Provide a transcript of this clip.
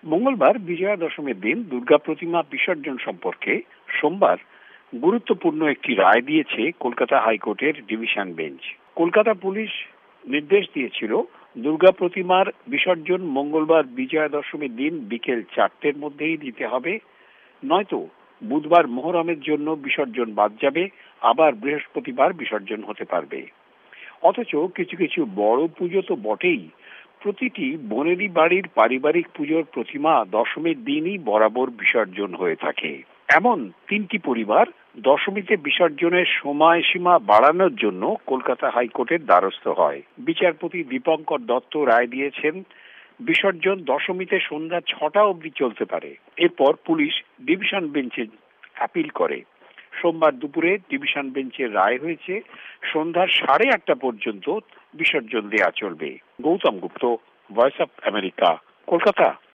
মঙ্গলবার বিজয়া দশমীর দিন দুর্গা প্রতিমা বিসর্জন সম্পর্কে সোমবার গুরুত্বপূর্ণ একটি রায় দিয়েছে কলকাতা হাইকোর্টের ডিভিশন বেঞ্চ। কলকাতা পুলিশ নির্দেশ দিয়েছিল দুর্গা প্রতিমার বিসর্জন মঙ্গলবার বিজয়া দশমীর দিন বিকেল 4টের মধ্যেই দিতে হবে, নয়তো বুধবার মোহরমের জন্য বিসর্জন বাদ যাবে, আবার বৃহস্পতিবার বিসর্জন হতে পারবে। অথচ কিছু কিছু বড় পুজো তো বটেই, প্রতিটি বনেদি বাড়ির পারিবারিক পুজোর প্রতিমা দশমীর দিনই বরাবর বিসর্জন হয়ে থাকে। এমন 3টি পরিবার দশমীতে বিসর্জনের সময়সীমা বাড়ানোর জন্য কলকাতা হাইকোর্টের দ্বারস্থ হয়। বিচারপতি দীপঙ্কর দত্ত রায় দিয়েছেন বিসর্জন দশমীতে সন্ধ্যা 6টা অবধি চলতে পারে। এরপর পুলিশ ডিভিশন বেঞ্চে আপিল করে। সোমবার দুপুরে ডিভিশন বেঞ্চের রায় হয়েছে সন্ধ্যা 8:30 পর্যন্ত বিসর্জন দেয়া চলবে। Gautam Gupta, voice of America, Kolkata.